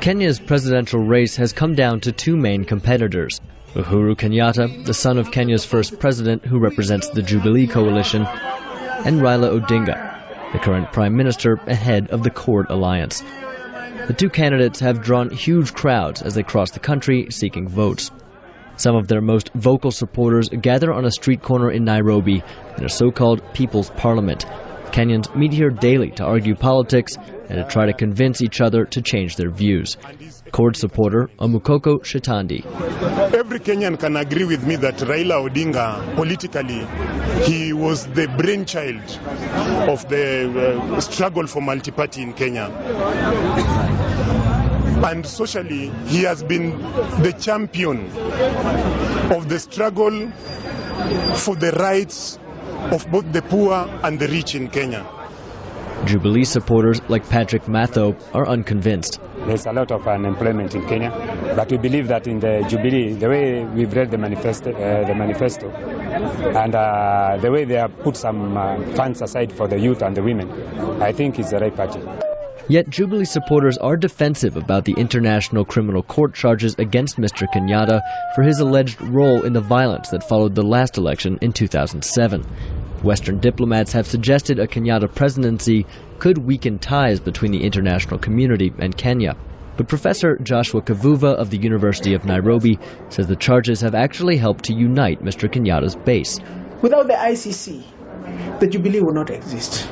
Kenya's presidential race has come down to two main competitors. Uhuru Kenyatta, the son of Kenya's first president who represents the Jubilee coalition, and Raila Odinga, the current prime minister ahead of the Accord alliance. The two candidates have drawn huge crowds as they cross the country seeking votes. Some of their most vocal supporters gather on a street corner in Nairobi in a so-called People's Parliament. Kenyans meet here daily to argue politics and to try to convince each other to change their views. Accord supporter Omukoko Shitandi. Every Kenyan can agree with me that Raila Odinga, politically, he was the brainchild of the struggle for multi-party in Kenya. And socially, he has been the champion of the struggle for the rights of both the poor and the rich in Kenya. Jubilee supporters like Patrick Matho are unconvinced. There's a lot of unemployment in Kenya, but we believe that in the Jubilee, the way we've read the manifesto, and the way they have put some funds aside for the youth and the women, I think it's the right party. Yet Jubilee supporters are defensive about the International Criminal Court charges against Mr. Kenyatta for his alleged role in the violence that followed the last election in 2007. Western diplomats have suggested a Kenyatta presidency could weaken ties between the international community and Kenya. But Professor Joshua Kavuva of the University of Nairobi says the charges have actually helped to unite Mr. Kenyatta's base. Without the ICC, the Jubilee would not exist.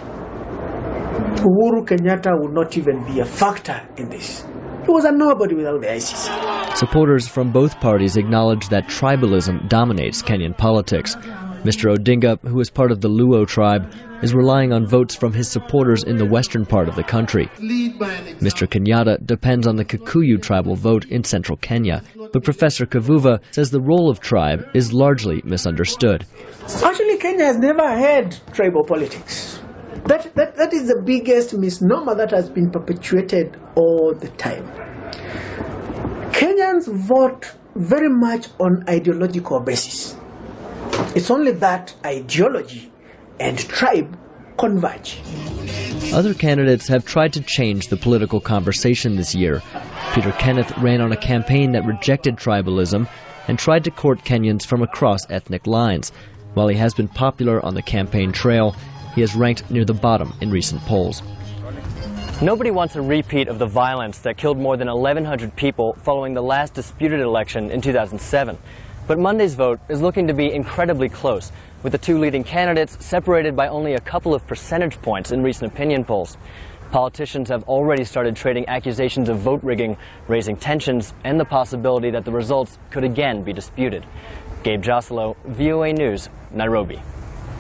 Uhuru Kenyatta would not even be a factor in this. He was a nobody without the ICC. Supporters from both parties acknowledge that tribalism dominates Kenyan politics. Mr. Odinga, who is part of the Luo tribe, is relying on votes from his supporters in the western part of the country. Mr. Kenyatta depends on the Kikuyu tribal vote in central Kenya. But Professor Kavuva says the role of tribe is largely misunderstood. Actually, Kenya has never had tribal politics. That is the biggest misnomer that has been perpetuated all the time. Kenyans vote very much on ideological basis. It's only that ideology and tribe converge. Other candidates have tried to change the political conversation this year. Peter Kenneth ran on a campaign that rejected tribalism and tried to court Kenyans from across ethnic lines. While he has been popular on the campaign trail, he has ranked near the bottom in recent polls. Nobody wants a repeat of the violence that killed more than 1,100 people following the last disputed election in 2007. But Monday's vote is looking to be incredibly close, with the two leading candidates separated by only a couple of percentage points in recent opinion polls. Politicians have already started trading accusations of vote rigging, raising tensions and the possibility that the results could again be disputed. Gabe Joselo, VOA News, Nairobi.